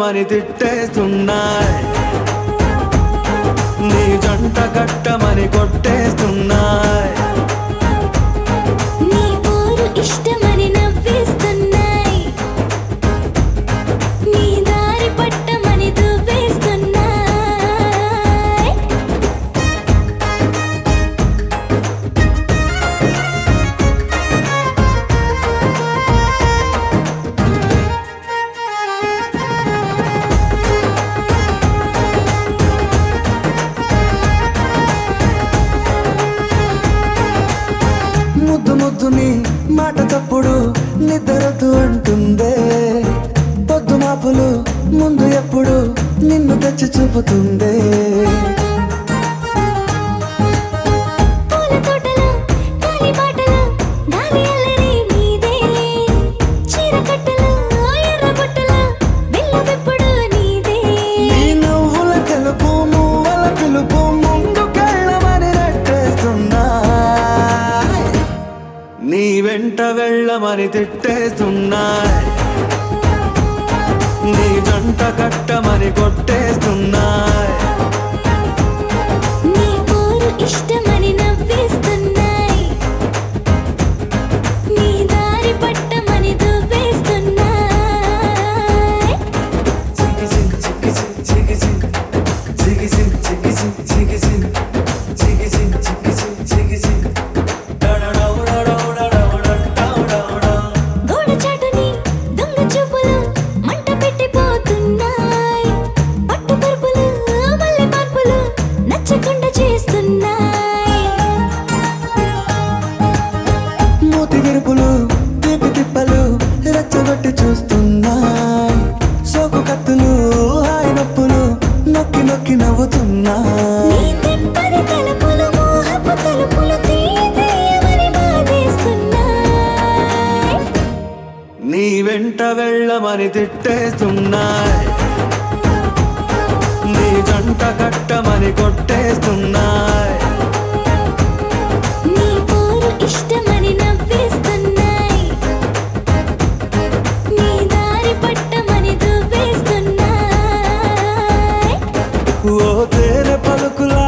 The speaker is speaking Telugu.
వెళ్ళమని తిట్టేస్తున్నాయి, నీ జంట కట్టమని కొట్టేస్తున్నాయి, నీ పోరు ఇష్టమని నవ్విస్తున్నాయి, నీ దారి పట్టమని దువ్వేస్తున్నాయి. ముద్దు ముద్దుని మాట తప్పుడు నిద్రతూ అంటుందే, పొద్దు మాపులు ముందు ఎప్పుడు నిన్ను తెచ్చి చూపుతుందే. పూల తోటలో గాలి బాటలో గాలి అల్లరి నీదేలే, చీర కట్టలో ఎర్ర బుట్టలో బిల్లవెప్పుడు నీదే. నీ నవ్వుల తెలుపు మువ్వల పిలుపు ముందుకెళ్ళమని నెట్టేస్తున్నాయి, నీ వెంట వెళ్ళమని తిట్టేస్తున్నాయి, నీ జంట కట్టమని కొట్టేస్తున్నాయి, నీ పోరు ఇష్టమని నవ్విస్తున్నాయి, నీ దారి పట్టమని దువ్వేస్తున్నాయి. గోడ చాటుని దొంగ చూపులు మంట పెట్టిపోతున్నాయి, పట్టు పరుపులు మల్లె మార్పులు నచ్చకుండా చేస్తున్నాయి. మూతి విరుపులు తీపి తిప్పలు రెచ్చగొట్టి చూస్తున్నాయి, సోకు కత్తులు హాయి నొప్పులు నొక్కి నొక్కి నవ్వుతున్నాయి, నీ తిప్పని తలుపులు మోహపు తలుపులు తీయమని బాధేస్తున్నాయి, నీ వెంట వెళ్ళమని తిట్టేస్తున్నాయి, నీ జంట కట్టమని కొట్టేస్తున్నాయి, నీ పోరు ఇష్టమని నవ్విస్తున్నాయి, నీ దారి పట్టమని దువ్వేస్తున్నాయి. ఓ తేనె పలుకులా